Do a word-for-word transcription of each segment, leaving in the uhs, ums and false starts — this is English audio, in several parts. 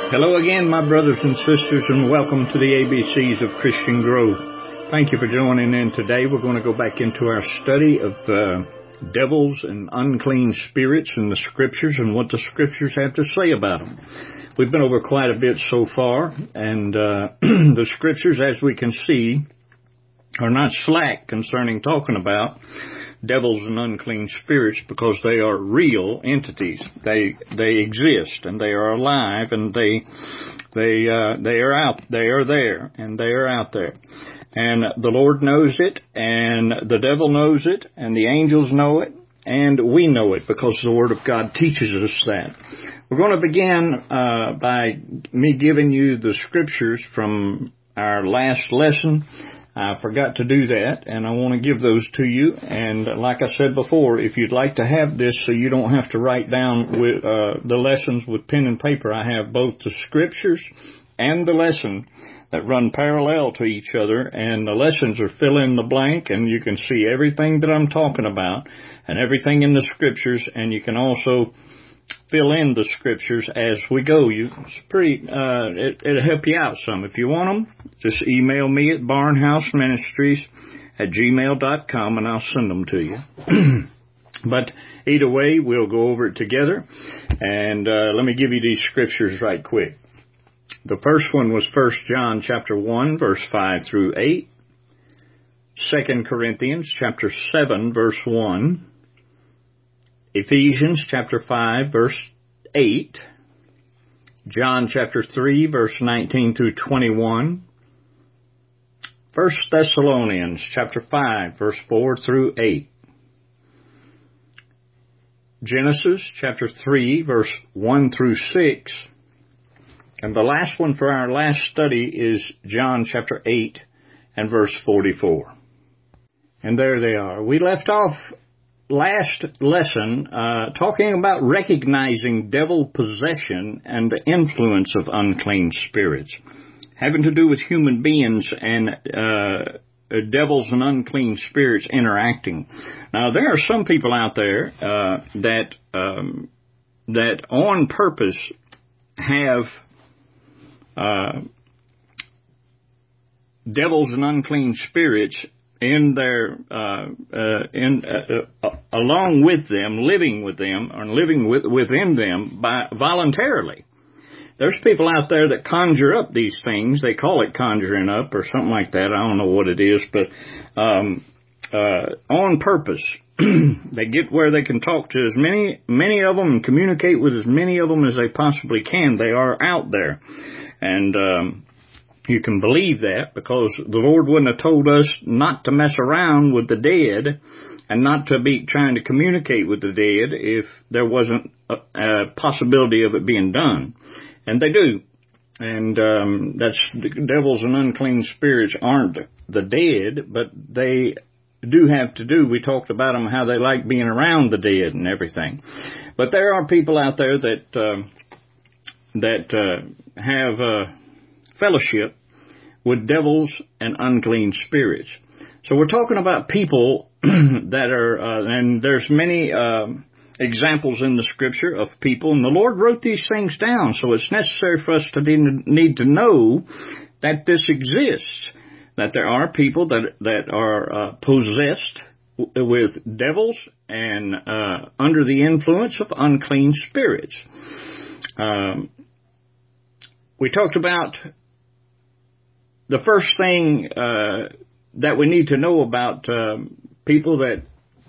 Hello again, my brothers and sisters, and welcome to the A B Cs of Christian Growth. Thank you for joining in today. We're going to go back into our study of uh, devils and unclean spirits in the Scriptures and what the Scriptures have to say about them. We've been over quite a bit so far, and uh, the Scriptures, as we can see, are not slack concerning talking about devils and unclean spirits, because they are real entities. They they exist, and they are alive, and they they uh, they are out. They are there, and they are out there. And the Lord knows it, and the devil knows it, and the angels know it, and we know it, because the Word of God teaches us that. We're going to begin uh, by me giving you the Scriptures from our last lesson. I forgot to do that, and I want to give those to you. And like I said before, if you'd like to have this so you don't have to write down with, uh, the lessons with pen and paper, I have both the Scriptures and the lesson that run parallel to each other, and the lessons are fill in the blank, and you can see everything that I'm talking about and everything in the Scriptures, and you can also fill in the Scriptures as we go. You, it's pretty, uh, it, it'll help you out some. If you want them, just email me at barnhouse ministries at gmail dot com, and I'll send them to you. But either way, we'll go over it together. And uh, let me give you these Scriptures right quick. The first one was First John chapter one, verse five through eight. Second Corinthians chapter seven, verse one. Ephesians chapter five, verse eight. John chapter three, verse nineteen through twenty-one. First Thessalonians chapter five, verse four through eight. Genesis chapter three, verse one through six. And the last one for our last study is John chapter eight and verse forty-four. And there they are. We left off last lesson uh, talking about recognizing devil possession and the influence of unclean spirits, having to do with human beings and uh, devils and unclean spirits interacting. Now, there are some people out there uh, that um, that on purpose have uh, devils and unclean spirits in their, uh, uh, in, uh, uh, along with them, living with them, or living with, within them by, voluntarily. There's people out there that conjure up these things. They call it conjuring up or something like that. I don't know what it is, but, um, uh, on purpose. They get where they can talk to as many, many of them and communicate with as many of them as they possibly can. They are out there. And, um, you can believe that, because the Lord wouldn't have told us not to mess around with the dead and not to be trying to communicate with the dead if there wasn't a, a possibility of it being done. And they do. And um, that's the devils and unclean spirits aren't the dead, but they do have to do. We talked about them, how they like being around the dead and everything. But there are people out there that uh, that uh, have uh, fellowship with devils and unclean spirits. So we're talking about people that are, uh, and there's many uh, examples in the Scripture of people, and the Lord wrote these things down, so it's necessary for us to need to know that this exists, that there are people that that are uh, possessed with devils and uh, under the influence of unclean spirits. Um, we talked about the first thing uh, that we need to know about uh, people that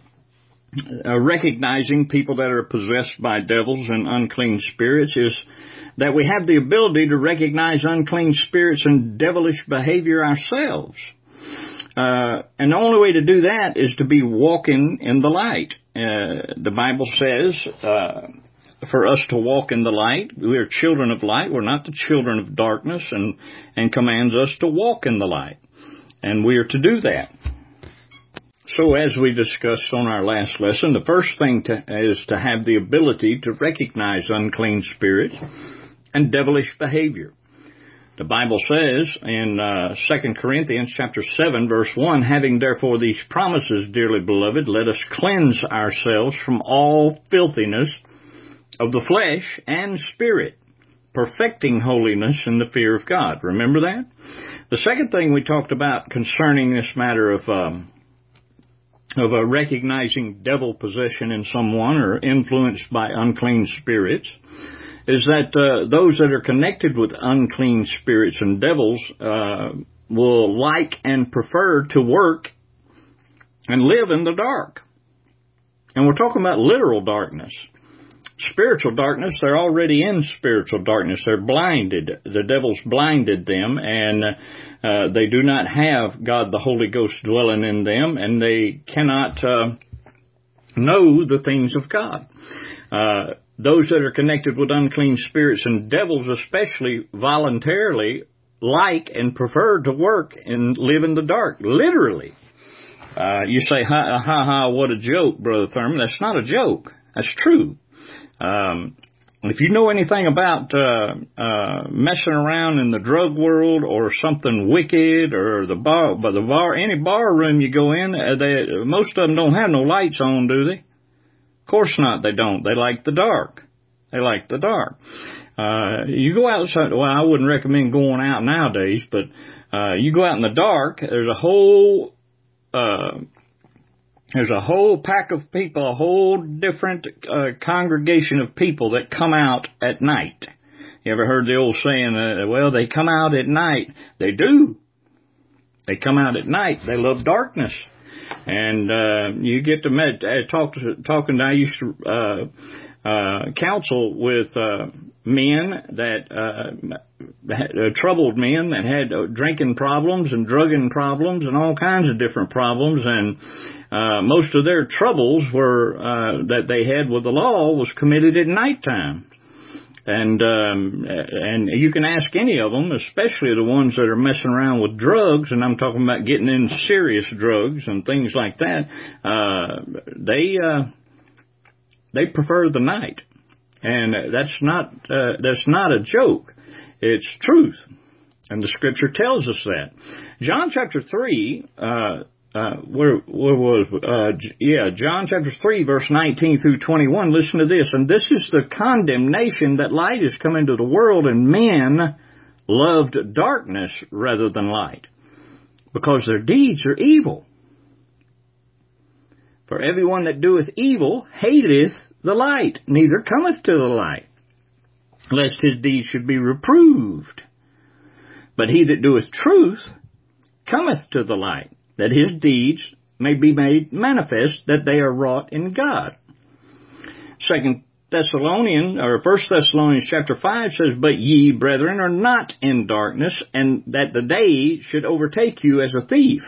are recognizing people that are possessed by devils and unclean spirits is that we have the ability to recognize unclean spirits and devilish behavior ourselves. Uh, and the only way to do that is to be walking in the light. Uh, the Bible says uh, for us to walk in the light. We are children of light. We're not the children of darkness, and, and commands us to walk in the light. And we are to do that. So as we discussed on our last lesson, the first thing to, is to have the ability to recognize unclean spirits and devilish behavior. The Bible says in uh, Second Corinthians chapter seven, verse one, having therefore these promises, dearly beloved, let us cleanse ourselves from all filthiness of the flesh and spirit, perfecting holiness in the fear of God. Remember that? The second thing we talked about concerning this matter of um, of uh, recognizing devil possession in someone or influenced by unclean spirits is that uh, those that are connected with unclean spirits and devils uh, will like and prefer to work and live in the dark. And we're talking about literal darkness. Spiritual darkness, they're already in spiritual darkness. They're blinded. The devil's blinded them, and uh, they do not have God the Holy Ghost dwelling in them, and they cannot uh, know the things of God. Uh, those that are connected with unclean spirits and devils especially voluntarily like and prefer to work and live in the dark, literally. Uh, you say, ha, ha, ha, what a joke, Brother Thurman. That's not a joke. That's true. Um, if you know anything about uh, uh, messing around in the drug world or something wicked or the bar, but the bar, any bar room you go in, uh, they, most of them don't have no lights on, do they? Of course not. They don't. They like the dark. They like the dark. Uh, you go outside. Well, I wouldn't recommend going out nowadays, but uh, you go out in the dark. There's a whole. Uh, There's a whole pack of people, a whole different uh, congregation of people that come out at night. You ever heard the old saying, uh, well, they come out at night? They do. They come out at night. They love darkness. And uh, you get to met, uh, talk to, talking, I used to uh, uh, counsel with uh, men that, uh, had, uh, troubled men that had uh, drinking problems and drugging problems and all kinds of different problems. And Uh, most of their troubles were, uh, that they had with the law was committed at nighttime. And, um, and you can ask any of them, especially the ones that are messing around with drugs, and I'm talking about getting into serious drugs and things like that, uh, they, uh, they prefer the night. And that's not, uh, that's not a joke. It's truth. And the scripture tells us that. John chapter three, uh, Uh, where, where was, uh, yeah, John chapter three, verse nineteen through twenty-one. Listen to this. And this is the condemnation that light is come into the world, and men loved darkness rather than light, because their deeds are evil. For everyone that doeth evil hateth the light, neither cometh to the light, lest his deeds should be reproved. But he that doeth truth cometh to the light, that his deeds may be made manifest, that they are wrought in God. Second Thessalonians, or First Thessalonians chapter five says, But ye, brethren, are not in darkness, and that the day should overtake you as a thief.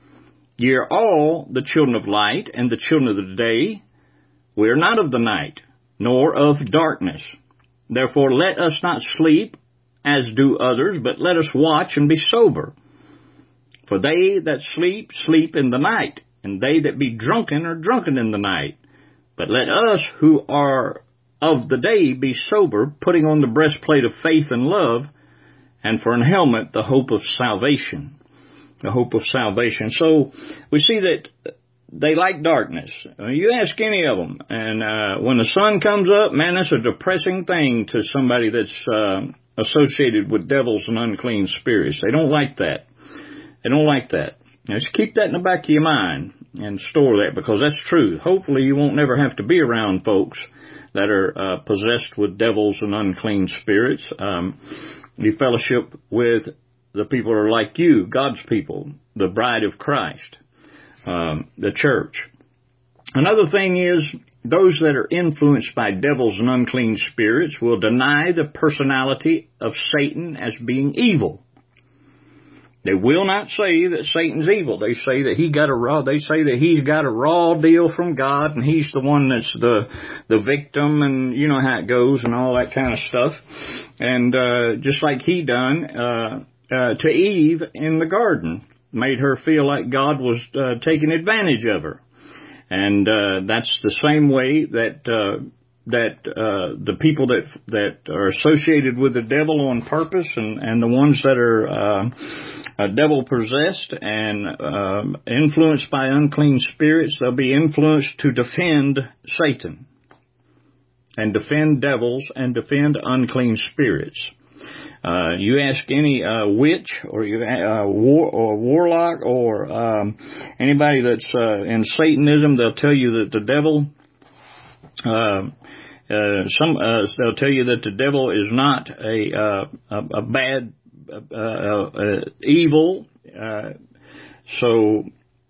Ye are all the children of light, and the children of the day. We are not of the night, nor of darkness. Therefore let us not sleep, as do others, but let us watch and be sober. For they that sleep, sleep in the night, and they that be drunken are drunken in the night. But let us who are of the day be sober, putting on the breastplate of faith and love, and for an helmet the hope of salvation. The hope of salvation. So we see that they like darkness. You ask any of them, and uh, when the sun comes up, man, that's a depressing thing to somebody that's uh, associated with devils and unclean spirits. They don't like that. They don't like that. Now, just keep that in the back of your mind and store that, because that's true. Hopefully you won't never have to be around folks that are uh, possessed with devils and unclean spirits. Um, you fellowship with the people that are like you, God's people, the bride of Christ, um, the church. Another thing is, those that are influenced by devils and unclean spirits will deny the personality of Satan as being evil. They will not say that Satan's evil. They say that he got a raw, they say that he's got a raw deal from God, and he's the one that's the, the victim, and you know how it goes and all that kind of stuff. And, uh, just like he done, uh, uh, to Eve in the garden, made her feel like God was, uh, taking advantage of her. And, uh, that's the same way that, uh, that uh, the people that that are associated with the devil on purpose, and, and the ones that are uh, uh, devil-possessed and uh, influenced by unclean spirits, they'll be influenced to defend Satan. and defend devils and defend unclean spirits. Uh, you ask any uh, witch or you uh, war or warlock or um, anybody that's uh, in Satanism, they'll tell you that the devil. Uh, uh, some uh, they'll tell you that the devil is not a uh, a, a bad uh, uh, uh, evil. Uh, so.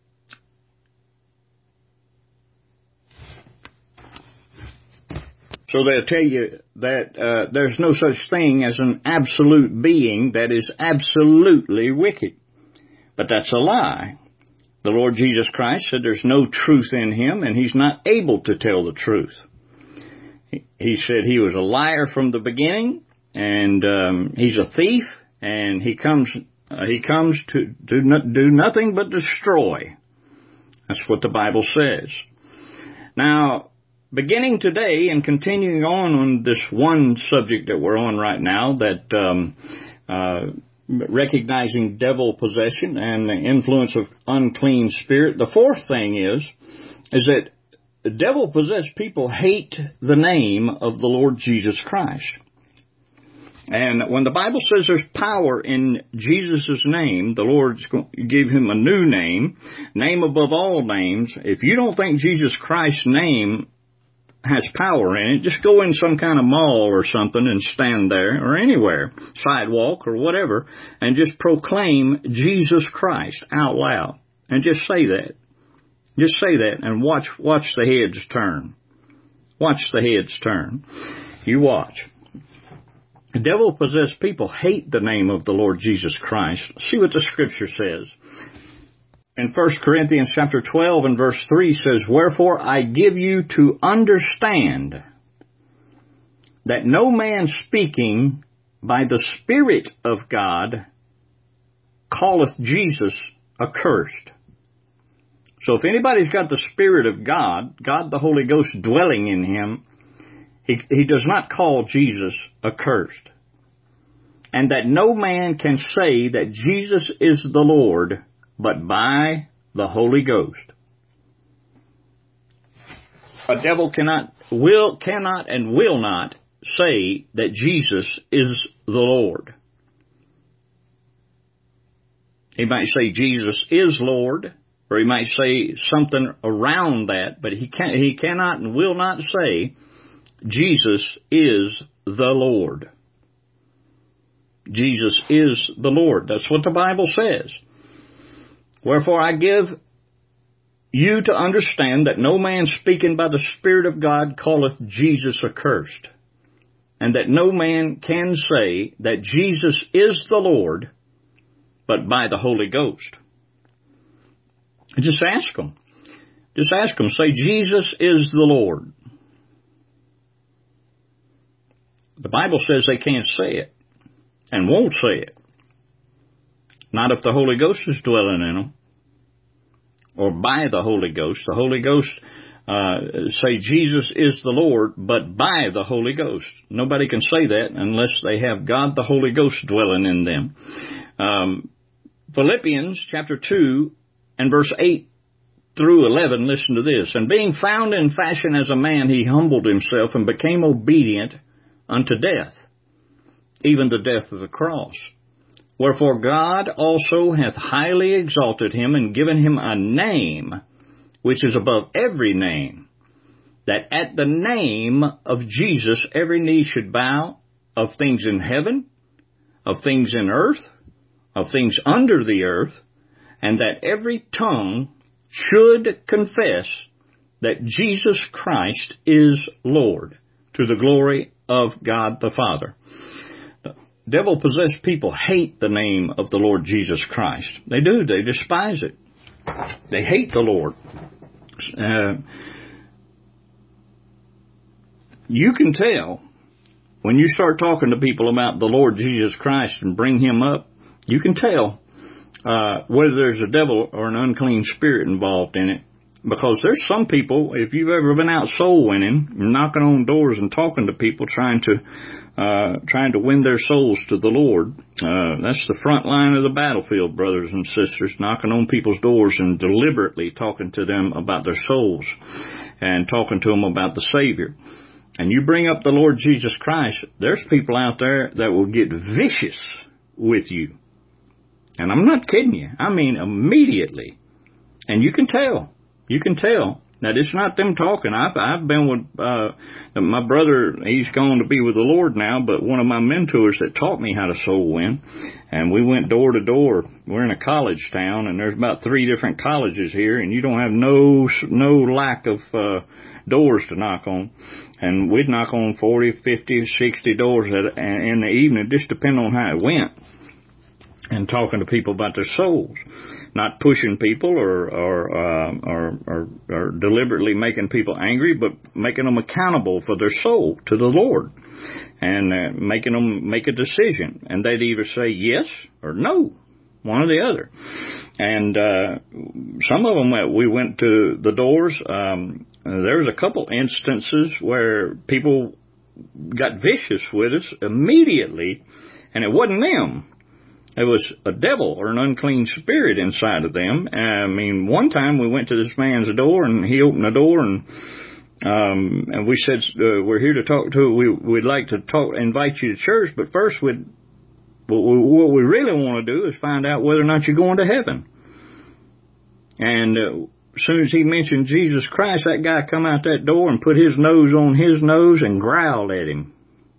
So they'll tell you that uh, there's no such thing as an absolute being that is absolutely wicked. But that's a lie. The Lord Jesus Christ said there's no truth in him, and he's not able to tell the truth. He, he said he was a liar from the beginning, and um, he's a thief, and he comes uh, he comes to do, no, do nothing but destroy. That's what the Bible says. Now, beginning today and continuing on on this one subject that we're on right now, that um, uh, recognizing devil possession and the influence of unclean spirit, the fourth thing is, is that devil-possessed people hate the name of the Lord Jesus Christ. And when the Bible says there's power in Jesus' name, the Lord's going to give him a new name, name above all names. If you don't think Jesus Christ's name has power in it, just go in some kind of mall or something and stand there, or anywhere, sidewalk or whatever, and just proclaim Jesus Christ out loud. And just say that. Just say that and watch watch the heads turn. Watch the heads turn. You watch. Devil-possessed people hate the name of the Lord Jesus Christ. See what the Scripture says. In First Corinthians chapter twelve and verse three says, "Wherefore I give you to understand that no man speaking by the Spirit of God calleth Jesus accursed." So if anybody's got the Spirit of God, God the Holy Ghost dwelling in him, he, he does not call Jesus accursed. And that no man can say that Jesus is the Lord but by the Holy Ghost. A devil cannot, will, cannot, and will not say that Jesus is the Lord. He might say Jesus is Lord, or he might say something around that, but he can he cannot and will not say Jesus is the Lord. Jesus is the Lord. That's what the Bible says. Wherefore I give you to understand that no man speaking by the Spirit of God calleth Jesus accursed, and that no man can say that Jesus is the Lord, but by the Holy Ghost. Just ask them. Just ask them. Say, Jesus is the Lord. The Bible says they can't say it, and won't say it. Not if the Holy Ghost is dwelling in them, or by the Holy Ghost. The Holy Ghost uh, say Jesus is the Lord, but by the Holy Ghost. Nobody can say that unless they have God the Holy Ghost dwelling in them. Um, Philippians chapter two and verse eight through eleven, listen to this. "And being found in fashion as a man, he humbled himself and became obedient unto death, even the death of the cross. Wherefore God also hath highly exalted him and given him a name which is above every name, that at the name of Jesus every knee should bow, of things in heaven, of things in earth, of things under the earth, and that every tongue should confess that Jesus Christ is Lord, to the glory of God the Father." Devil-possessed people hate the name of the Lord Jesus Christ. They do. They despise it. They hate the Lord. Uh, you can tell when you start talking to people about the Lord Jesus Christ and bring him up, you can tell uh, whether there's a devil or an unclean spirit involved in it. Because there's some people, if you've ever been out soul winning, knocking on doors and talking to people, trying to uh, trying to win their souls to the Lord, uh, that's the front line of the battlefield, brothers and sisters, knocking on people's doors and deliberately talking to them about their souls and talking to them about the Savior. and you bring up the Lord Jesus Christ, there's people out there that will get vicious with you. And I'm not kidding you. I mean, immediately. And you can tell. You can tell. Now, it's not them talking. I've, I've been with, uh, my brother, he's gone to be with the Lord now, but one of my mentors that taught me how to soul win. And we went door to door. We're in a college town, and there's about three different colleges here, and you don't have no, no lack of, uh, doors to knock on. And we'd knock on forty, fifty, sixty doors at, in the evening, just depending on how it went. And talking to people about their souls. Not pushing people or or, uh, or or or deliberately making people angry, but making them accountable for their soul to the Lord, and uh, making them make a decision. And they'd either say yes or no, one or the other. And uh, some of them, we went to the doors. Um, there was a couple instances where people got vicious with us immediately, and it wasn't them. It was a devil or an unclean spirit inside of them. I mean, one time we went to this man's door, and he opened the door, and um, and we said, uh, we're here to talk to, we, we'd like to talk, invite you to church, but first we'd, what we really want to do is find out whether or not you're going to heaven. And uh, as soon as he mentioned Jesus Christ, that guy come out that door and put his nose on his nose and growled at him.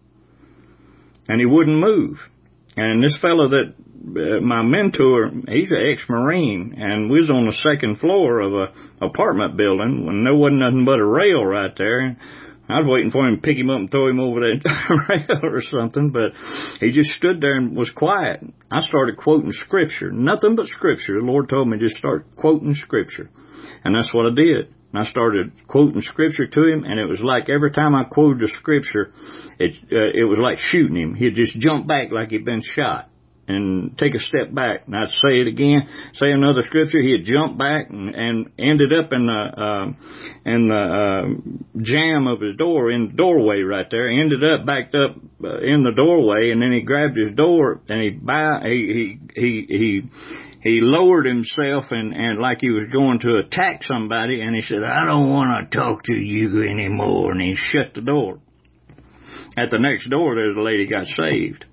And he wouldn't move. And this fellow that, uh, my mentor, he's an ex-Marine, and we was on the second floor of a apartment building when there wasn't nothing but a rail right there. I was waiting for him to pick him up and throw him over that rail or something, but he just stood there and was quiet. I started quoting Scripture, nothing but Scripture. The Lord told me just start quoting Scripture, and that's what I did. And I started quoting Scripture to him, and it was like every time I quoted the Scripture, it uh, it was like shooting him. He'd just jump back like he'd been shot and take a step back. And I'd say it again, say another Scripture. He'd jump back and, and ended up in the uh, in the uh, jamb of his door, in the doorway right there. He ended up backed up uh, in the doorway, and then he grabbed his door and he bow, he he he he. He lowered himself and, and like he was going to attack somebody, and he said, I don't want to talk to you anymore, and he shut the door. At the next door, there's a lady got saved.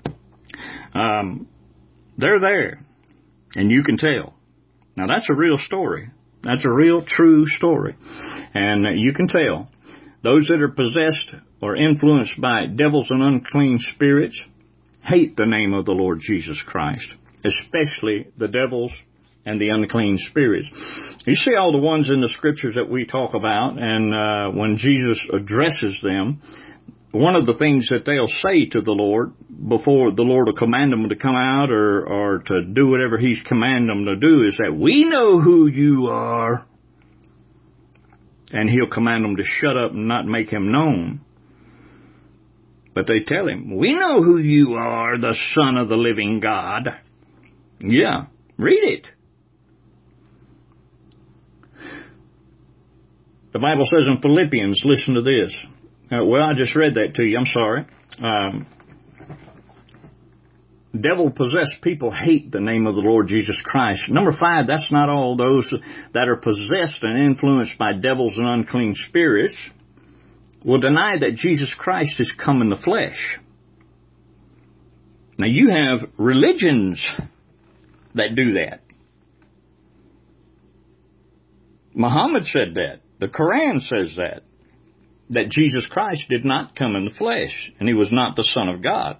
Um, they're there, and you can tell. Now, that's a real story. That's a real, true story. And you can tell. Those that are possessed or influenced by devils and unclean spirits hate the name of the Lord Jesus Christ, especially the devils and the unclean spirits. You see all the ones in the Scriptures that we talk about, and uh, when Jesus addresses them, one of the things that they'll say to the Lord before the Lord will command them to come out or, or to do whatever He's commanded them to do is that we know who you are. And He'll command them to shut up and not make Him known. But they tell Him, we know who you are, the Son of the living God. Yeah, read it. The Bible says in Philippians, listen to this. Uh, well, I just read that to you. I'm sorry. Um, devil-possessed people hate the name of the Lord Jesus Christ. Number five, that's not all those that are possessed and influenced by devils and unclean spirits will deny that Jesus Christ has come in the flesh. Now, you have religions that do that. Muhammad said that. The Quran says that. That Jesus Christ did not come in the flesh, and He was not the Son of God.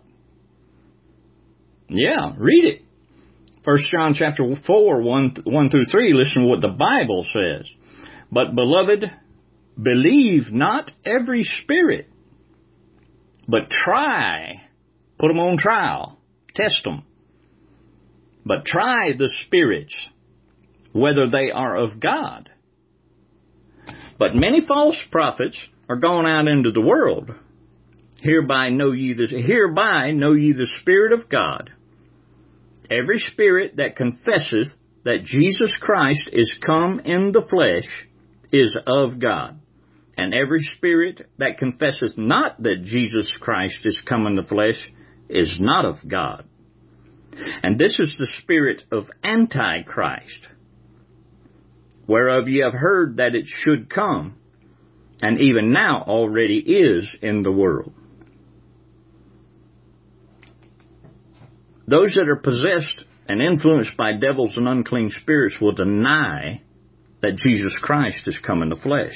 Yeah, read it. First John chapter four, one, one through three, listen to what the Bible says. But, beloved, believe not every spirit, but try, put them on trial, test them. But try the spirits, whether they are of God. But many false prophets are gone out into the world. Hereby know ye the, hereby know ye the Spirit of God. Every spirit that confesseth that Jesus Christ is come in the flesh is of God. And every spirit that confesseth not that Jesus Christ is come in the flesh is not of God. And this is the spirit of Antichrist, whereof ye have heard that it should come, and even now already is in the world. Those that are possessed and influenced by devils and unclean spirits will deny that Jesus Christ has come in the flesh.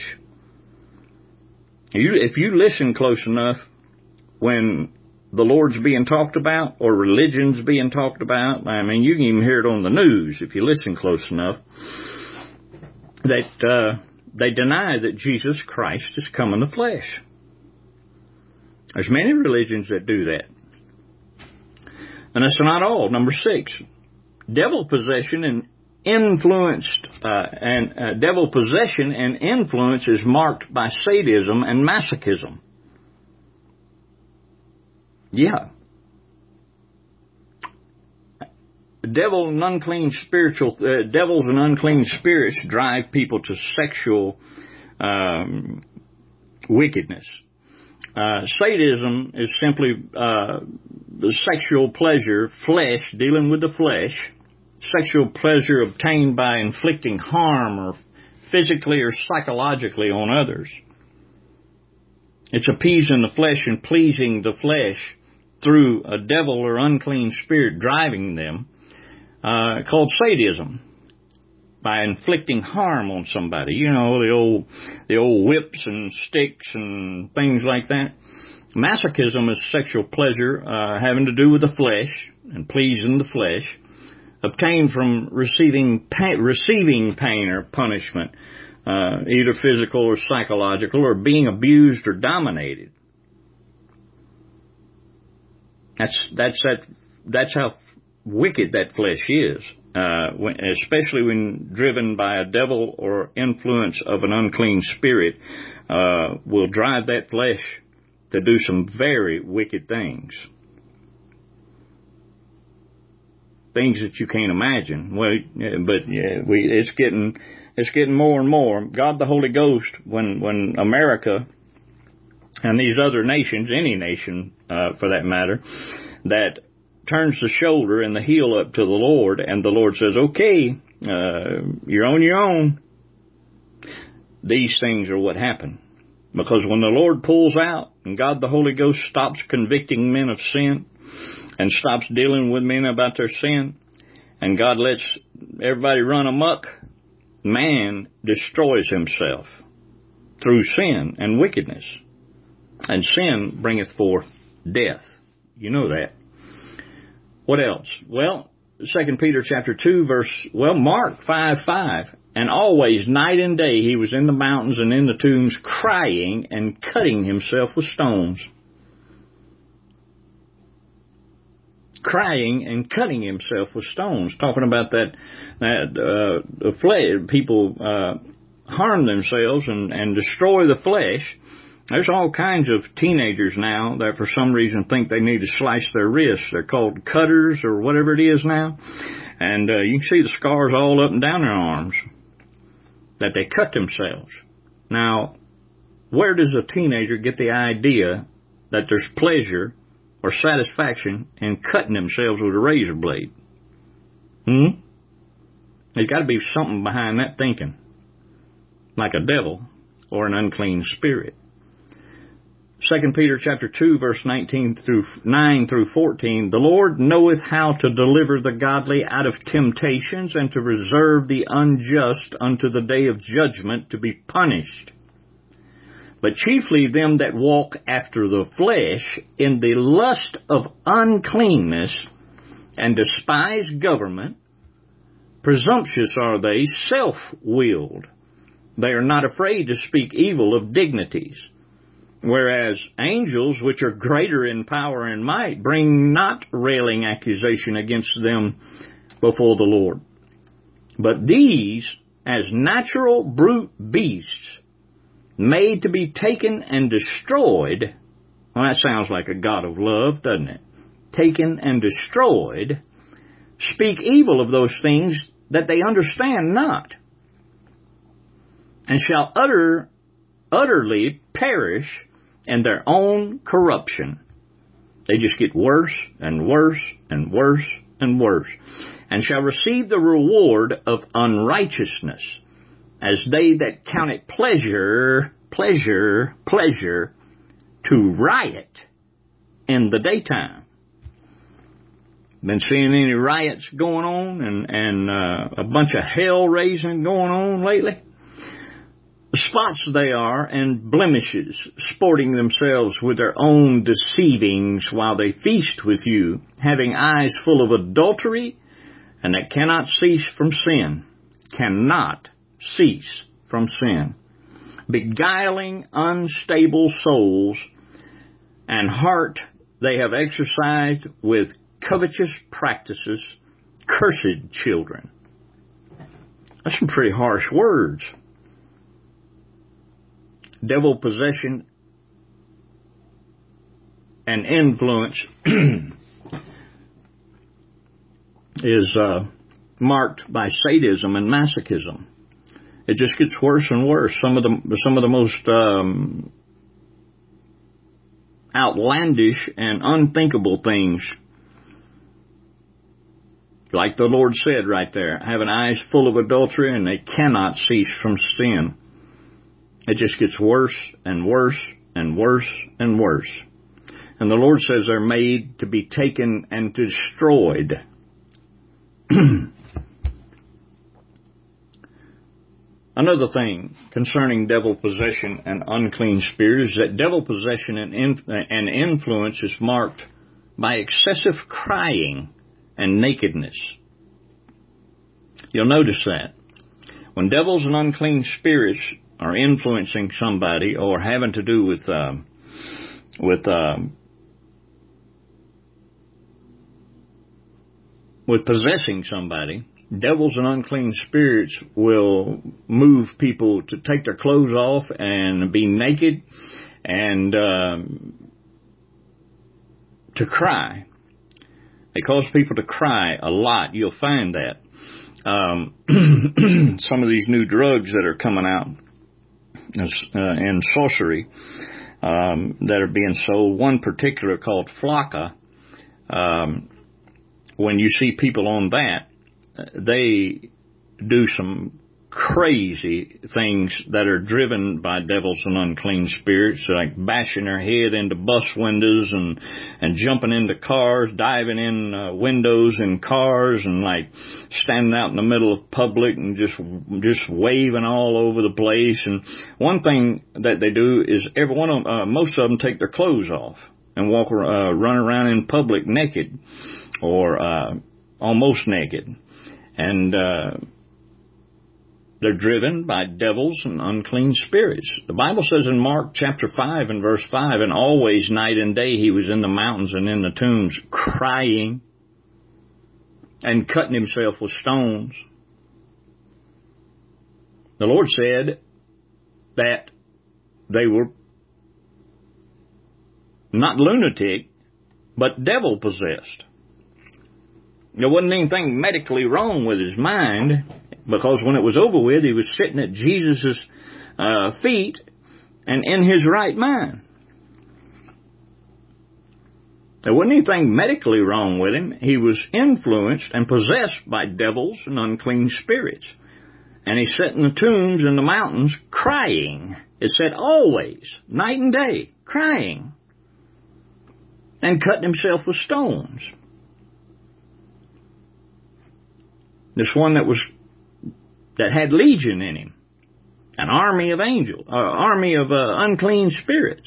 You, if you listen close enough when the Lord's being talked about or religion's being talked about, I mean, you can even hear it on the news if you listen close enough, that uh, they deny that Jesus Christ has come in the flesh. There's many religions that do that. And that's not all. Number six, devil possession and influenced, uh, and uh, devil possession and influence is marked by sadism and masochism. Yeah. Devil and unclean spiritual, uh, devils and unclean spirits drive people to sexual um, wickedness. Uh, sadism is simply uh, the sexual pleasure, flesh, dealing with the flesh, sexual pleasure obtained by inflicting harm or physically or psychologically on others. It's appeasing the flesh and pleasing the flesh through a devil or unclean spirit driving them, uh, called sadism, by inflicting harm on somebody. You know, the old, the old whips and sticks and things like that. Masochism is sexual pleasure, uh, having to do with the flesh and pleasing the flesh, obtained from receiving pain, receiving pain or punishment, uh, either physical or psychological, or being abused or dominated. That's, that's, that, that's how wicked that flesh is. Uh, when, especially when driven by a devil or influence of an unclean spirit, uh, will drive that flesh to do some very wicked things. Things that you can't imagine. Well, yeah, but yeah, we, it's getting, it's getting more and more. God the Holy Ghost, when, when America and these other nations, any nation, uh, for that matter, that turns the shoulder and the heel up to the Lord, and the Lord says, okay, uh, you're on your own. These things are what happen. Because when the Lord pulls out and God the Holy Ghost stops convicting men of sin and stops dealing with men about their sin, and God lets everybody run amok, man destroys himself through sin and wickedness. And sin bringeth forth death. You know that. What else? Well, Second Peter chapter two, verse, well, Mark five five. And always, night and day, he was in the mountains and in the tombs, crying and cutting himself with stones. Crying and cutting himself with stones. Talking about that, that uh, flesh, people uh, harm themselves and, and destroy the flesh. There's all kinds of teenagers now that for some reason think they need to slice their wrists. They're called cutters or whatever it is now. And uh, you can see the scars all up and down their arms that they cut themselves. Now, where does a teenager get the idea that there's pleasure or satisfaction in cutting themselves with a razor blade? Hmm? There's got to be something behind that thinking, like a devil or an unclean spirit. Second Peter chapter two, verse nineteen through nine through fourteen. The Lord knoweth how to deliver the godly out of temptations, and to reserve the unjust unto the day of judgment to be punished. But chiefly them that walk after the flesh in the lust of uncleanness, and despise government. Presumptuous are they, self-willed. They are not afraid to speak evil of dignities. Whereas angels, which are greater in power and might, bring not railing accusation against them before the Lord. But these, as natural brute beasts, made to be taken and destroyed, well, that sounds like a God of love, doesn't it? Taken and destroyed, speak evil of those things that they understand not, and shall utter, utterly perish in their own corruption. They just get worse and worse and worse and worse, and shall receive the reward of unrighteousness, as they that count it pleasure pleasure, pleasure to riot in the daytime. Been seeing any riots going on and, and uh, a bunch of hell raising going on lately? Spots they are and blemishes, sporting themselves with their own deceivings while they feast with you, having eyes full of adultery, and that cannot cease from sin. Cannot cease from sin. Beguiling unstable souls, and heart they have exercised with covetous practices, cursed children. That's some pretty harsh words. Devil possession and influence is uh, marked by sadism and masochism. It just gets worse and worse. Some of the some of the most um, outlandish and unthinkable things, like the Lord said right there, having eyes full of adultery, and they cannot cease from sin. It just gets worse and worse and worse and worse. And the Lord says they're made to be taken and destroyed. Another thing concerning devil possession and unclean spirit is that devil possession and, inf- and influence is marked by excessive crying and nakedness. You'll notice that. When devils and unclean spirits are influencing somebody or having to do with um, with um, with possessing somebody, devils and unclean spirits will move people to take their clothes off and be naked and um, to cry. They cause people to cry a lot. You'll find that. Um, some of these new drugs that are coming out uh, in sorcery um, that are being sold, one particular called Flocka, um, when you see people on that, they do some crazy things that are driven by devils and unclean spirits, like bashing their head into bus windows and and jumping into cars, diving in uh, windows in cars, and like standing out in the middle of public and just just waving all over the place. And one thing that they do is every one of them, uh, most of them take their clothes off and walk uh, run around in public naked or uh, almost naked, and uh, they're driven by devils and unclean spirits. The Bible says in Mark chapter five and verse five, and always night and day he was in the mountains and in the tombs crying and cutting himself with stones. The Lord said that they were not lunatic, but devil possessed. There wasn't anything medically wrong with his mind, because when it was over with, he was sitting at Jesus' uh, feet and in his right mind. There wasn't anything medically wrong with him. He was influenced and possessed by devils and unclean spirits. And he sat in the tombs in the mountains crying. It said always, night and day, crying. And cutting himself with stones. This one that was that had legion in him, an army of angels, an uh, army of uh, unclean spirits.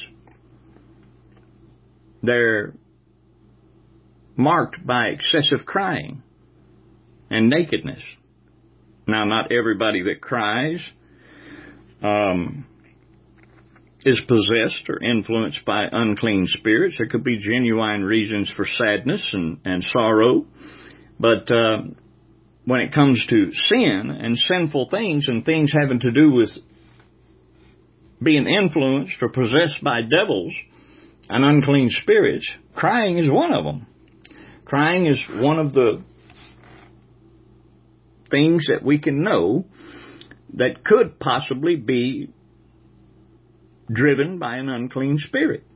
They're marked by excessive crying and nakedness. Now, not everybody that cries um, is possessed or influenced by unclean spirits. There could be genuine reasons for sadness and, and sorrow, but uh, when it comes to sin and sinful things and things having to do with being influenced or possessed by devils and unclean spirits, crying is one of them. Crying is one of the things that we can know that could possibly be driven by an unclean spirit.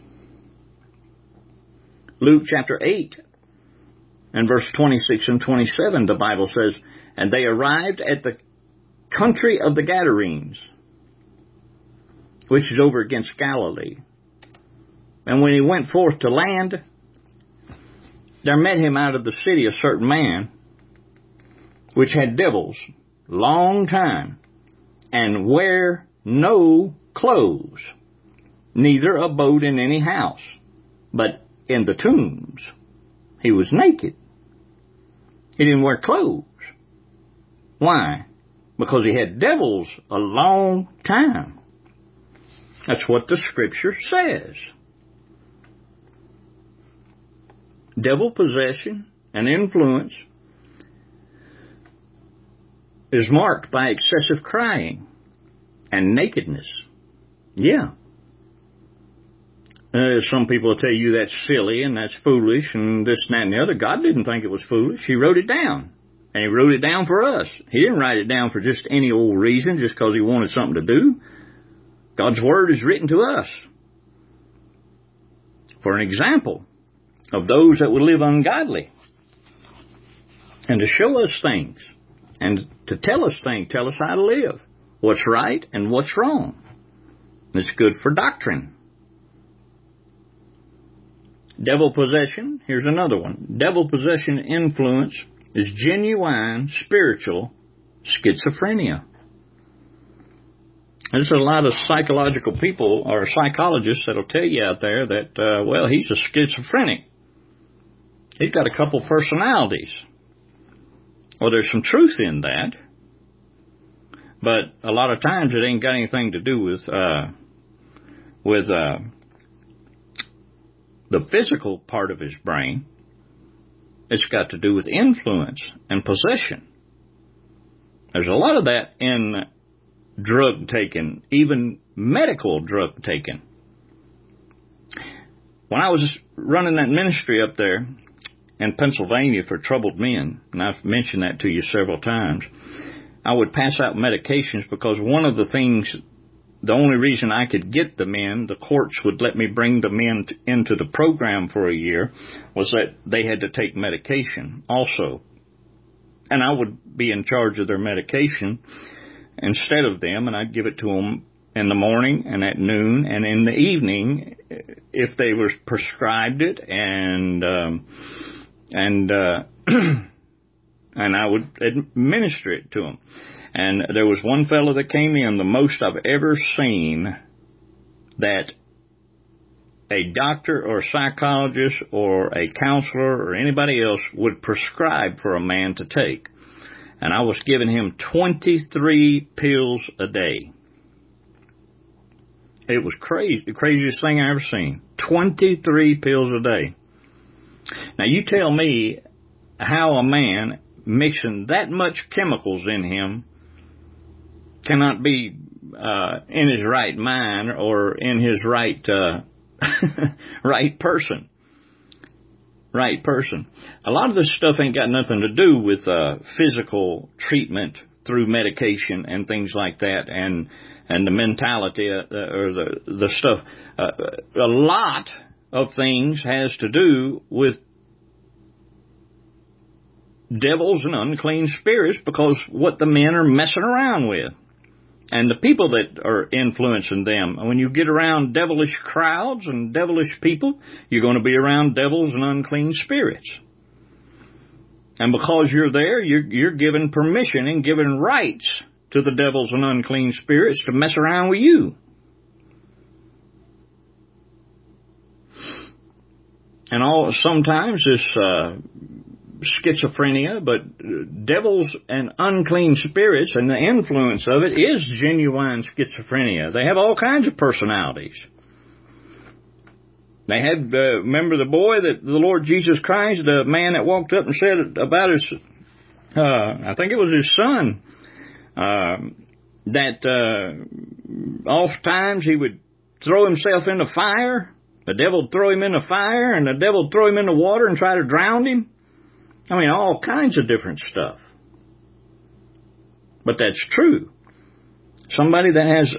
Luke chapter eight and verse twenty-six and twenty-seven, the Bible says, and they arrived at the country of the Gadarenes. which is over against Galilee. And when he went forth to land, there met him out of the city a certain man, which had devils long time, and wear no clothes, neither abode in any house, but in the tombs. He was naked. He didn't wear clothes. Why? Because he had devils a long time. That's what the Scripture says. Devil possession and influence is marked by excessive crying and nakedness. Yeah. Uh, some people will tell you that's silly and that's foolish and this, and that, and the other. God didn't think it was foolish. He wrote it down. And He wrote it down for us. He didn't write it down for just any old reason, just because He wanted something to do. God's Word is written to us for an example of those that would live ungodly, and to show us things, and to tell us things, tell us how to live, what's right and what's wrong. It's good for doctrine. Devil possession, here's another one. Devil possession influence is genuine spiritual schizophrenia. There's a lot of psychological people or psychologists that'll tell you out there that, uh, well, he's a schizophrenic. He's got a couple personalities. Well, there's some truth in that. But a lot of times it ain't got anything to do with, uh, with, uh, the physical part of his brain. It's got to do with influence and possession. There's a lot of that in drug taking, even medical drug taking. When I was running that ministry up there in Pennsylvania for troubled men, and I've mentioned that to you several times, I would pass out medications because one of the things, the only reason I could get the men, the courts would let me bring the men to, into the program for a year, was that they had to take medication also. And I would be in charge of their medication instead of them, and I'd give it to them in the morning and at noon and in the evening if they were prescribed it, and um, and uh, and I would administer it to them. And there was one fellow that came in, the most I've ever seen that a doctor or a psychologist or a counselor or anybody else would prescribe for a man to take. And I was giving him twenty-three pills a day. It was crazy, the craziest thing I ever seen. twenty-three pills a day. Now you tell me how a man mixing that much chemicals in him cannot be uh, in his right mind or in his right uh, right person. Right person. A lot of this stuff ain't got nothing to do with uh, physical treatment through medication and things like that, and and the mentality uh, or the the stuff. Uh, a lot of things has to do with devils and unclean spirits, because what the men are messing around with. And the people that are influencing them. When you get around devilish crowds and devilish people, you're going to be around devils and unclean spirits. And because you're there, you're, you're given permission and given rights to the devils and unclean spirits to mess around with you. And all sometimes this uh, schizophrenia, but devils and unclean spirits and the influence of it is genuine schizophrenia. They have all kinds of personalities. They had, uh, remember the boy that the Lord Jesus Christ, the man that walked up and said about his, uh, I think it was his son, uh, that uh, oftentimes he would throw himself in the fire. The devil would throw him in the fire, and the devil would throw him in the water and try to drown him. I mean, all kinds of different stuff. But that's true. Somebody that has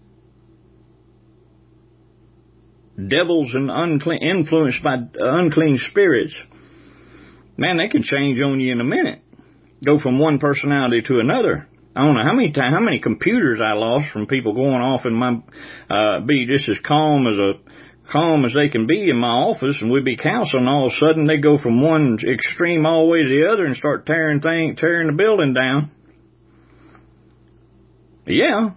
devils and unclean, influenced by unclean spirits, man, they can change on you in a minute. Go from one personality to another. I don't know how many time, how many computers I lost from people going off in my, uh, be just as calm as a, calm as they can be in my office, and we'd be counseling, all of a sudden they go from one extreme all the way to the other and start tearing thing, tearing the building down. Yeah.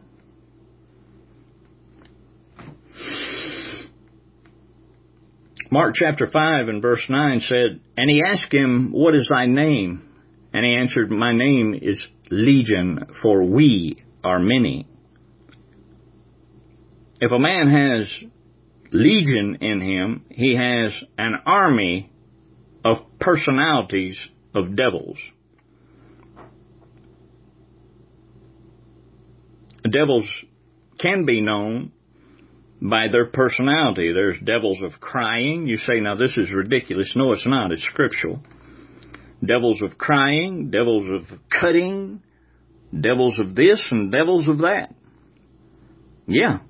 Mark chapter five and verse nine said, and he asked him, what is thy name? And he answered, my name is Legion, for we are many. If a man has legion in him, he has an army of personalities of devils. Devils can be known by their personality. There's devils of crying. You say, now this is ridiculous. No, it's not. It's scriptural. Devils of crying, devils of cutting, devils of this and devils of that. Yeah.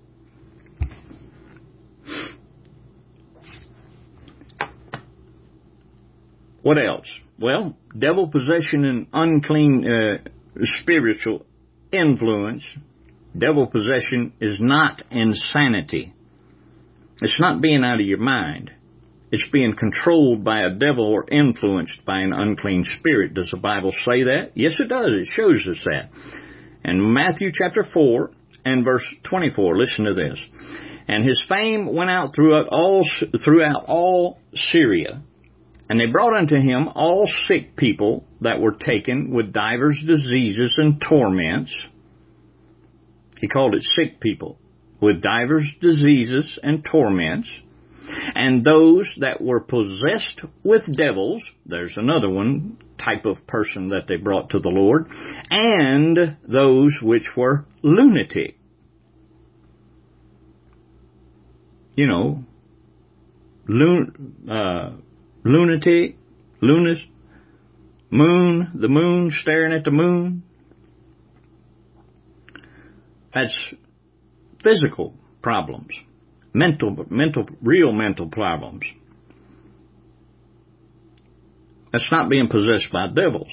What else? Well, devil possession and unclean uh, spiritual influence. Devil possession is not insanity. It's not being out of your mind. It's being controlled by a devil or influenced by an unclean spirit. Does the Bible say that? Yes, it does. It shows us that. In Matthew chapter four and verse twenty-four, listen to this. And his fame went out throughout all, throughout all Syria. And they brought unto him all sick people that were taken with divers diseases and torments. He called it sick people with divers diseases and torments. And those that were possessed with devils, there's another one type of person that they brought to the Lord, and those which were lunatic. You know, lun, uh, lunatic, lunas, moon, the moon, staring at the moon. That's physical problems. Mental, mental, real mental problems. That's not being possessed by devils.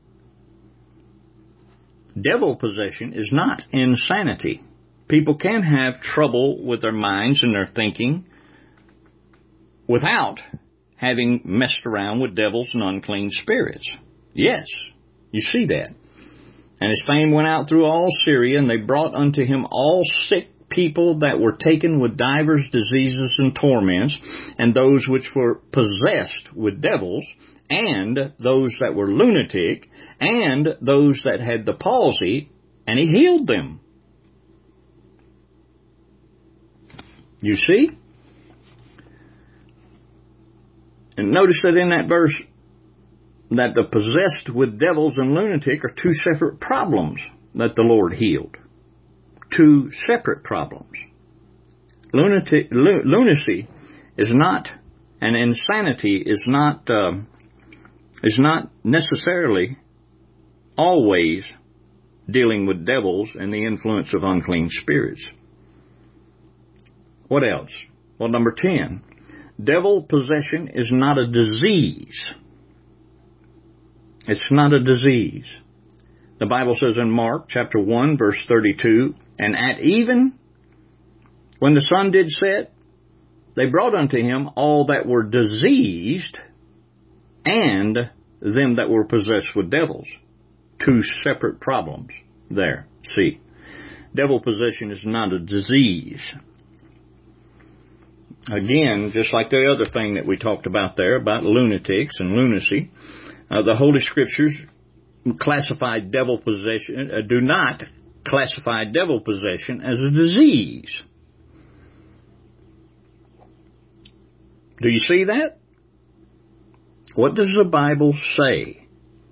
Devil possession is not insanity. People can have trouble with their minds and their thinking without having messed around with devils and unclean spirits. Yes, you see that. And his fame went out through all Syria, and they brought unto him all sick people that were taken with divers diseases and torments, and those which were possessed with devils, and those that were lunatic, and those that had the palsy, and he healed them. You see? And notice that in that verse, that the possessed with devils and lunatic are two separate problems that the Lord healed. Two separate problems. Lunatic, lunacy is not, and insanity is not, uh, is not necessarily always dealing with devils and the influence of unclean spirits. What else? Well, number ten, devil possession is not a disease. It's not a disease. The Bible says in Mark chapter one, verse thirty-two, and at even when the sun did set, they brought unto him all that were diseased and them that were possessed with devils. Two separate problems there. See, devil possession is not a disease. Again, just like the other thing that we talked about there, about lunatics and lunacy, uh, the Holy Scriptures classify devil possession, uh, do not classify devil possession as a disease. Do you see that? What does the Bible say?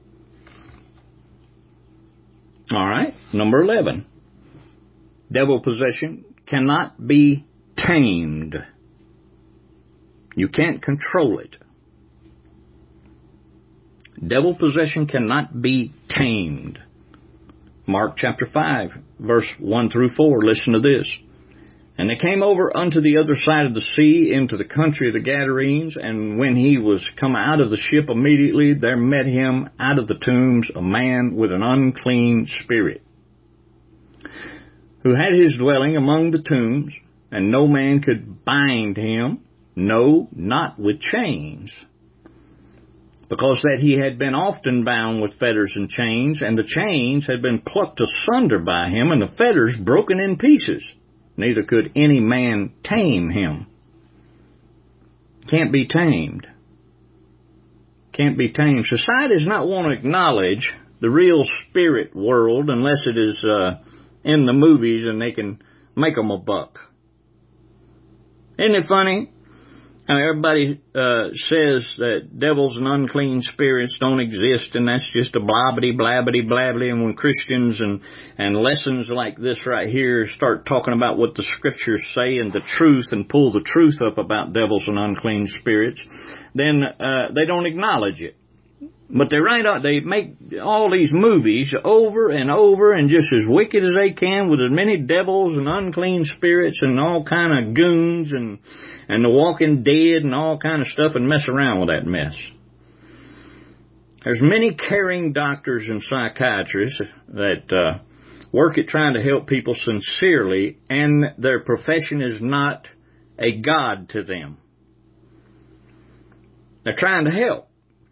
All right, number eleven. Devil possession cannot be tamed. You can't control it. Devil possession cannot be tamed. Mark chapter five, verse one through four, listen to this. And they came over unto the other side of the sea into the country of the Gadarenes, and when he was come out of the ship immediately, there met him out of the tombs a man with an unclean spirit, who had his dwelling among the tombs, and no man could bind him, no, not with chains, because that he had been often bound with fetters and chains, and the chains had been plucked asunder by him, and the fetters broken in pieces. Neither could any man tame him. Can't be tamed. Can't be tamed. Society does not want to acknowledge the real spirit world unless it is uh, in the movies and they can make them a buck. Isn't it funny? Now, everybody uh, says that devils and unclean spirits don't exist, and that's just a blabbity, blabbity, blabbity. And when Christians and, and lessons like this right here start talking about what the Scriptures say and the truth and pull the truth up about devils and unclean spirits, then uh, they don't acknowledge it. But they write out, they make all these movies over and over and just as wicked as they can with as many devils and unclean spirits and all kind of goons and, and the Walking Dead and all kind of stuff and mess around with that mess. There's many caring doctors and psychiatrists that uh, work at trying to help people sincerely, and their profession is not a god to them. They're trying to help.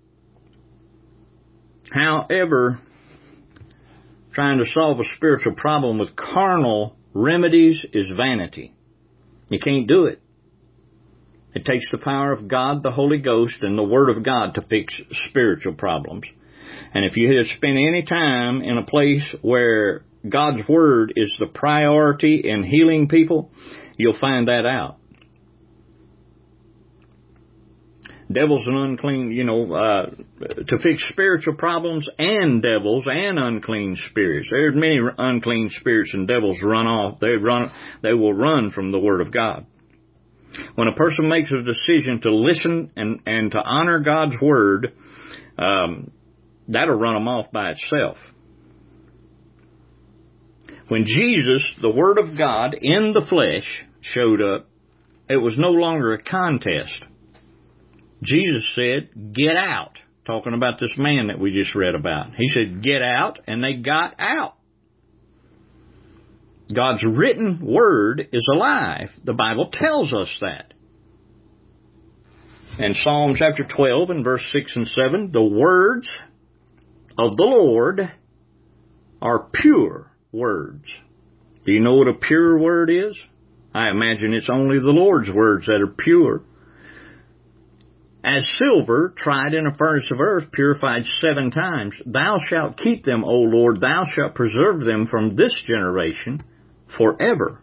However, trying to solve a spiritual problem with carnal remedies is vanity. You can't do it. It takes the power of God, the Holy Ghost, and the Word of God to fix spiritual problems. And if you had spent any time in a place where God's Word is the priority in healing people, you'll find that out. Devils and unclean, you know, uh, to fix spiritual problems and devils and unclean spirits. There's many unclean spirits and devils run off. They run, they will run from the Word of God. When a person makes a decision to listen and, and to honor God's Word, um, that'll run them off by itself. When Jesus, the Word of God in the flesh, showed up, it was no longer a contest. Jesus said, get out, talking about this man that we just read about. He said, get out, and they got out. God's written word is alive. The Bible tells us that. In Psalm chapter twelve and verse six and seven, the words of the Lord are pure words. Do you know what a pure word is? I imagine it's only the Lord's words that are pure. As silver tried in a furnace of earth, purified seven times, thou shalt keep them, O Lord, thou shalt preserve them from this generation forever.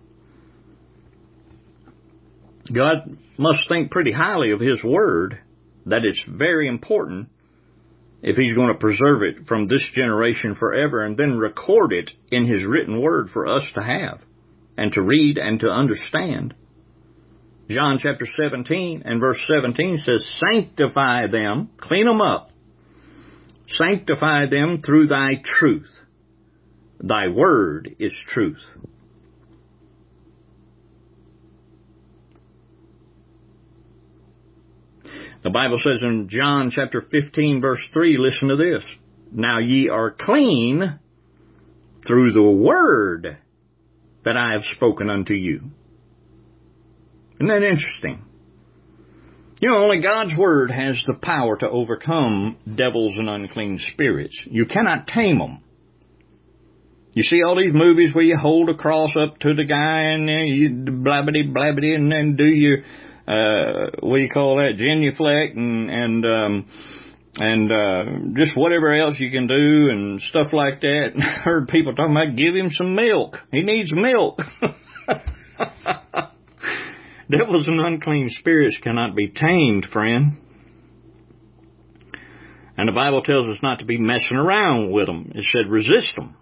God must think pretty highly of His Word, that it's very important if He's going to preserve it from this generation forever and then record it in His written Word for us to have and to read and to understand. John chapter seventeen and verse seventeen says, sanctify them, clean them up, sanctify them through thy truth. Thy word is truth. The Bible says in John chapter fifteen verse three, listen to this. Now ye are clean through the word that I have spoken unto you. Isn't that interesting? You know, only God's Word has the power to overcome devils and unclean spirits. You cannot tame them. You see all these movies where you hold a cross up to the guy and then you blabbity blabbity and then do your, uh, what do you call that, genuflect and, and, um, and, uh, just whatever else you can do and stuff like that. I heard people talking about give him some milk. He needs milk. Devils and unclean spirits cannot be tamed, friend. And the Bible tells us not to be messing around with them. It said resist them.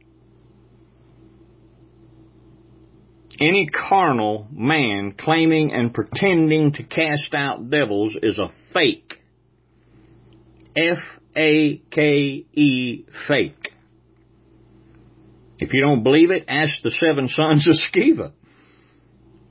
Any carnal man claiming and pretending to cast out devils is a fake. F A K E, fake. If you don't believe it, ask the seven sons of Sceva.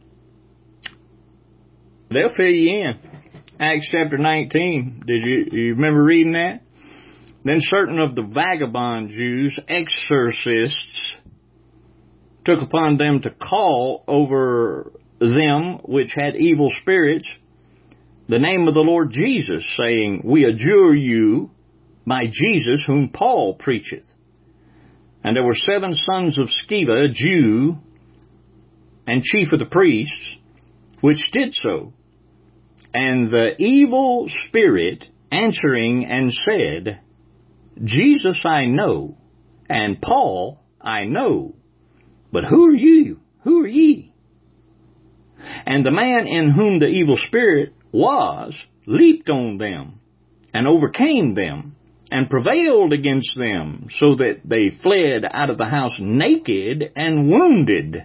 They'll fill you in. Acts chapter nineteen. Did you, you remember reading that? Then certain of the vagabond Jews, exorcists, took upon them to call over them which had evil spirits the name of the Lord Jesus, saying, We adjure you by Jesus whom Paul preacheth. And there were seven sons of Sceva, a Jew, and chief of the priests, which did so. And the evil spirit answering and said, Jesus I know, and Paul I know, but who are you? Who are ye? And the man in whom the evil spirit was leaped on them, and overcame them, and prevailed against them, so that they fled out of the house naked and wounded.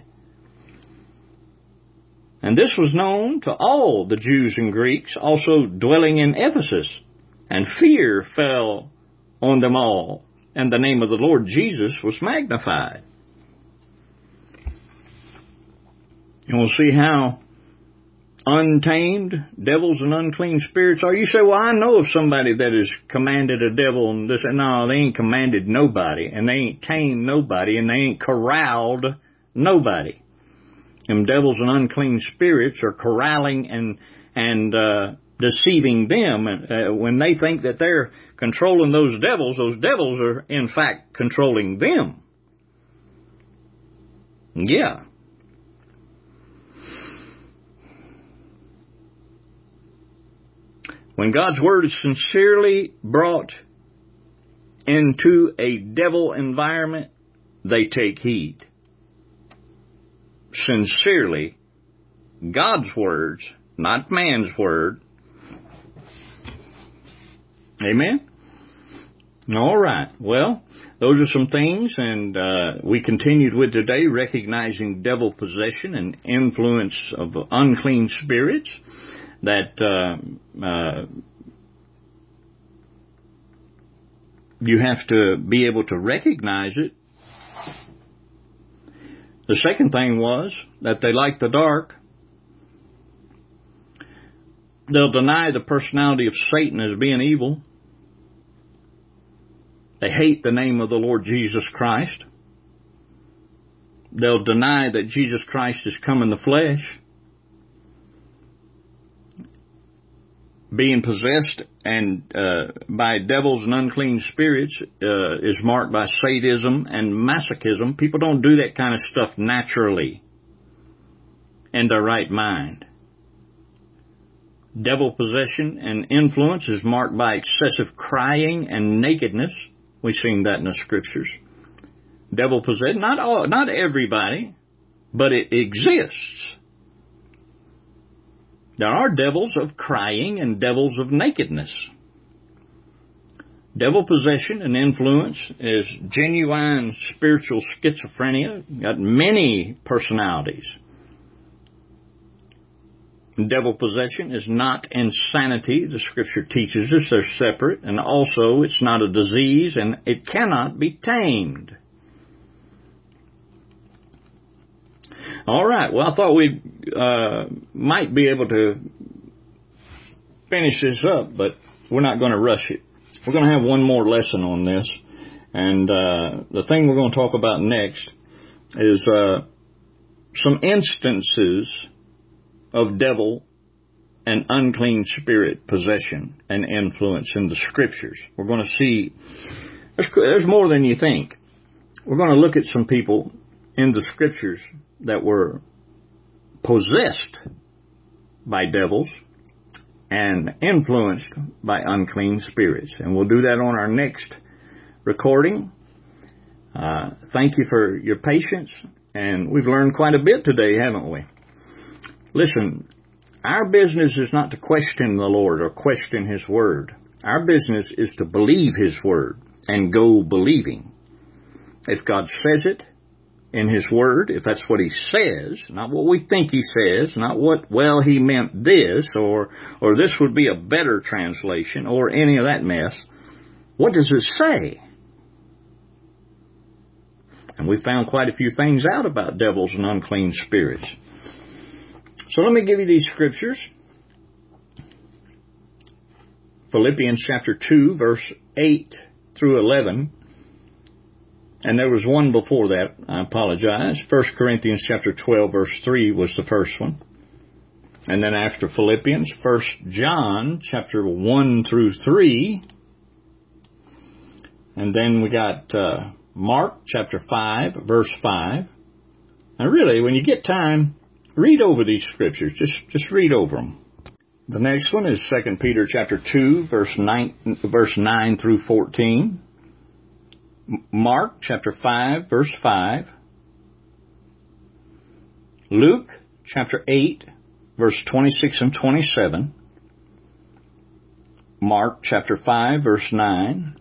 And this was known to all the Jews and Greeks, also dwelling in Ephesus. And fear fell on them all, and the name of the Lord Jesus was magnified. And we'll see how untamed devils and unclean spirits are. You say, well, I know of somebody that has commanded a devil and this. No, they ain't commanded nobody, and they ain't tamed nobody, and they ain't corralled nobody. Them devils and unclean spirits are corralling and and uh, deceiving them. Uh, when they think that they're controlling those devils, those devils are in fact controlling them. Yeah. When God's word is sincerely brought into a devil environment, they take heed. Sincerely, God's words, not man's word. Amen? All right. Well, those are some things, and uh, we continued with today, recognizing devil possession and influence of unclean spirits, that uh, uh, you have to be able to recognize it. The second thing was that they like the dark. They'll deny the personality of Satan as being evil. They hate the name of the Lord Jesus Christ. They'll deny that Jesus Christ has come in the flesh. Being possessed and uh, by devils and unclean spirits uh, is marked by sadism and masochism. People don't do that kind of stuff naturally in their right mind. Devil possession and influence is marked by excessive crying and nakedness. We've seen that in the scriptures. Devil possession, not all, not everybody, but it exists. There are devils of crying and devils of nakedness. Devil possession and influence is genuine spiritual schizophrenia. Got many personalities. Devil possession is not insanity. The scripture teaches us they're separate, and also it's not a disease, and it cannot be tamed. All right. Well, I thought we uh, might be able to finish this up, but we're not going to rush it. We're going to have one more lesson on this, and uh, the thing we're going to talk about next is uh, some instances of devil and unclean spirit possession and influence in the scriptures. We're going to see there's, there's more than you think. We're going to look at some people in the scriptures that were possessed by devils and influenced by unclean spirits. And we'll do that on our next recording. Uh, thank you for your patience. And we've learned quite a bit today, haven't we? Listen, our business is not to question the Lord or question His Word. Our business is to believe His Word and go believing. If God says it in His Word, if that's what He says, not what we think He says, not what, well, He meant this, or or this would be a better translation, or any of that mess, what does it say? And we found quite a few things out about devils and unclean spirits. So let me give you these scriptures. Philippians chapter two, verse eight through eleven. And there was one before that. I apologize. First Corinthians chapter twelve, verse three was the first one. And then after Philippians, First John chapter one through three. And then we got uh, Mark chapter five, verse five. And really, when you get time, read over these scriptures. Just just read over them. The next one is Second Peter chapter two, verse nine, verse nine through fourteen. Mark chapter five, verse five. Luke chapter eight, verse twenty-six and twenty-seven. Mark chapter five, verse nine.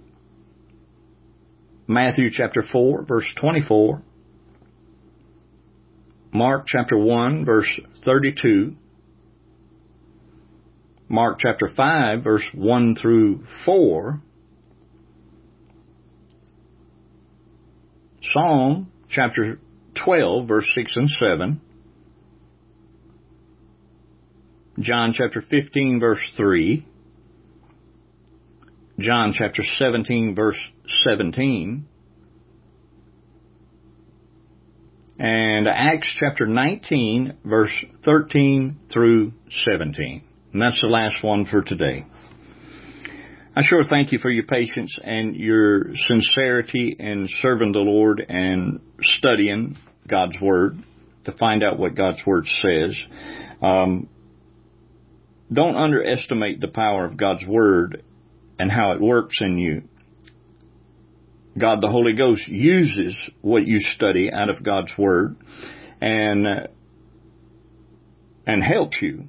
Matthew chapter four, verse twenty-four. Mark chapter one, verse thirty-two. Mark chapter five, verse one through four. Psalm chapter twelve, verse six and seven. John chapter fifteen, verse three. John chapter seventeen, verse seventeen. And Acts chapter nineteen, verse thirteen through seventeen. And that's the last one for today. I sure thank you for your patience and your sincerity in serving the Lord and studying God's Word to find out what God's Word says. Um, don't underestimate the power of God's Word and how it works in you. God, the Holy Ghost, uses what you study out of God's Word and, uh, and helps you.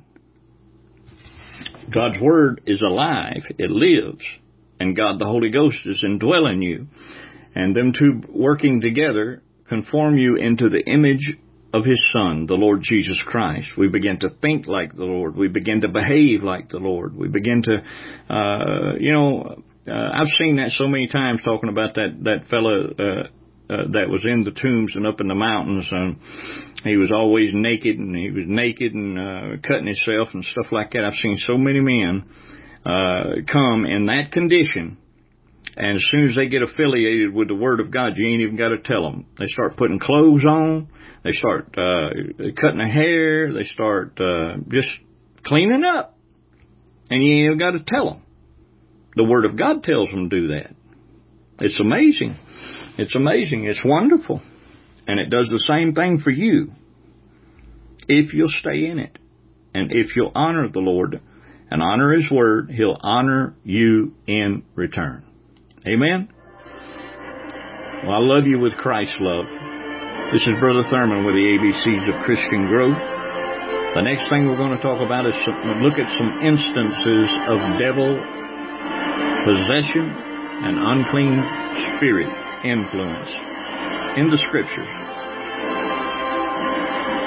God's Word is alive. It lives. And God, the Holy Ghost, is indwelling you. And them two working together conform you into the image of His Son, the Lord Jesus Christ. We begin to think like the Lord. We begin to behave like the Lord. We begin to, uh, you know, uh, I've seen that so many times talking about that, that fella, uh, Uh, that was in the tombs and up in the mountains, and he was always naked, and he was naked and uh, cutting himself and stuff like that. I've seen so many men uh, come in that condition, and as soon as they get affiliated with the Word of God, you ain't even got to tell them. They start putting clothes on, they start uh, cutting their hair, they start uh, just cleaning up, and you ain't even got to tell them. The Word of God tells them to do that. It's amazing. It's amazing. It's wonderful. And it does the same thing for you if you'll stay in it. And if you'll honor the Lord and honor His Word, He'll honor you in return. Amen? Well, I love you with Christ's love. This is Brother Thurman with the A B Cs of Christian Growth. The next thing we're going to talk about is some, look at some instances of devil possession and unclean spirit influence in the Scriptures.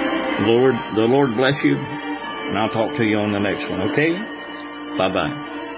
Lord, the Lord bless you, and I'll talk to you on the next one, okay? Bye-bye.